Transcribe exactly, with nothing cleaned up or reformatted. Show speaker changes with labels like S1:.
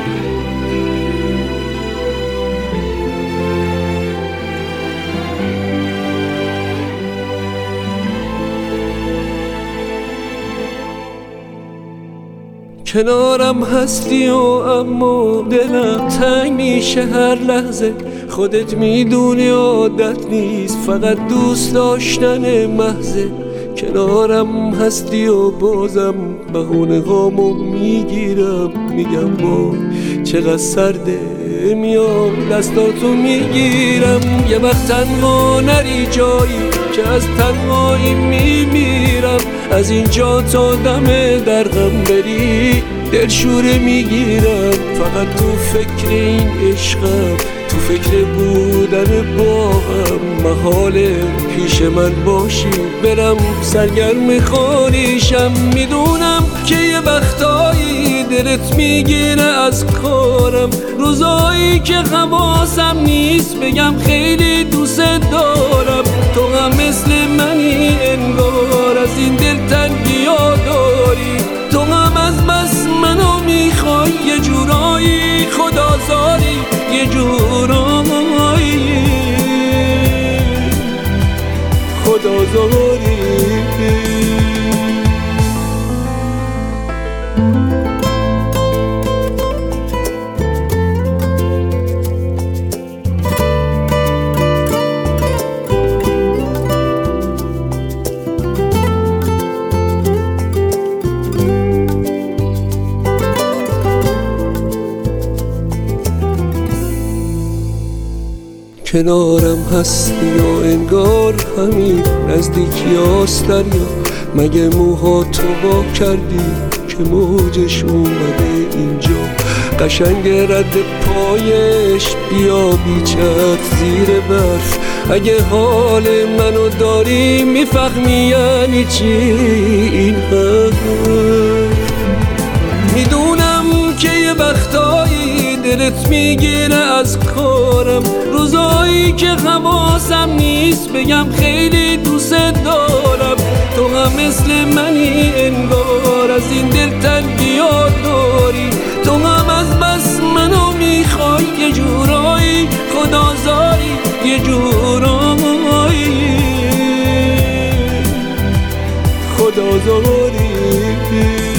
S1: کنارم هستی و اما دلم تنگ میشه هر لحظه. خودت میدونی عادت نیست، فقط دوست داشتن محضه. کنارم هستی و بازم بهونه هامو میگیرم، میگم با چقدر سرده، میام دستاتو میگیرم. یه وقت تنها نری جایی که از تنهایی میمیرم. از اینجا تا دم در غم بری دلشوره میگیرم. فقط تو فکر این عشقم، تو فکر بودن با هم. محاله پیش من باشی برم سرگرم خانیشم. میدونم که یه وقتایی دلت میگیره از کارم، روزایی که حواسم نیست بگم خیلی دوست دارم. تو هم مثل منی انگار، از این دل تنگی ها داری. تو هم از بس منو میخوای، یه جورایی خدازاری، یه جورایی خدازاری. کنارم هستی و انگار همین نزدیکی هاست دریا. مگه موها تو با کردی که موجش اومده اینجا؟ قشنگ رد پایش بیا بیچت زیر برف. اگه حال منو داری میفهمی یعنی چی این حرف. میدونم که یه وقتایی دلت میگیره از کارم، روزایی که حواسم نیست بگم خیلی دوست دارم. تو هم مثل منی انگار، از این دل تنگی ها داری. تو هم از بس منو میخوای، یه جورایی خدازاری، یه جورایی خدازاری.